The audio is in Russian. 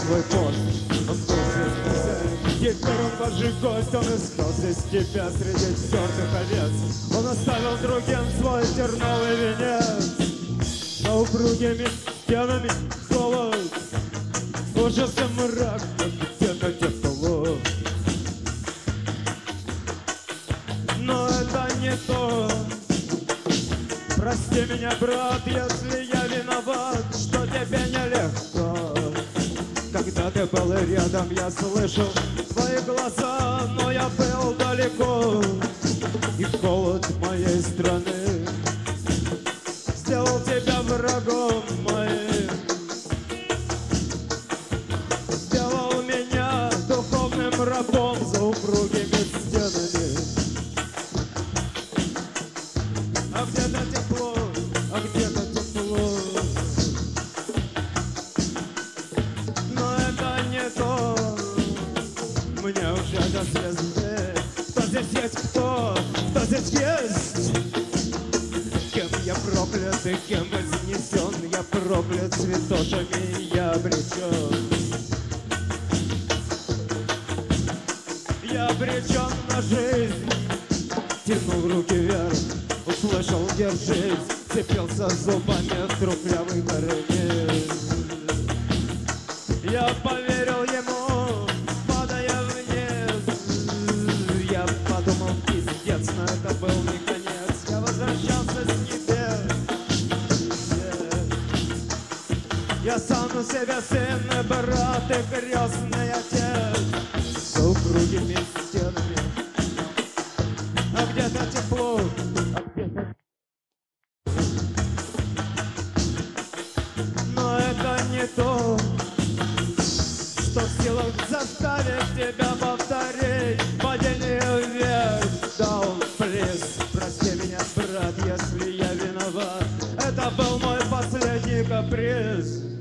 свой пост. Он теперь он божий гость, он искался с тебя среди тертых овец. Он оставил другим свой терновый венец. За упругими стенами холод, ужас и мрак, где-то тепло. Но это не то. Прости меня, брат, если я виноват, что тебе нелегко. Когда ты был рядом, я слышал твои глаза, но я был далеко. И холод моей страны сделал тебя врагом моим, сделал меня духовным рабом за упругими стенами. А где-то тепло, а где-то тепло. Но это не то. Мне уже до слез. Кто здесь есть кто? Кто здесь есть? Кем я проклят и кем вознесен? Я проклят святошами, я обречен. Я обречен на жизнь. Тянул руки вверх, услышал «держись», цепился зубами в трухлявый карниз. Я поверил ему, падая вниз. Я подумал, пиздец, но это был не конец. Я возвращался с небес. Я сам у себя сын и брат и крестный отец. За упругими стенами. А где-то тепло, а где-то... Но это не то, что в силах заставить тебя повторить падение вверх. Down, please. Прости меня, брат, если я виноват. Это был мой последний каприз.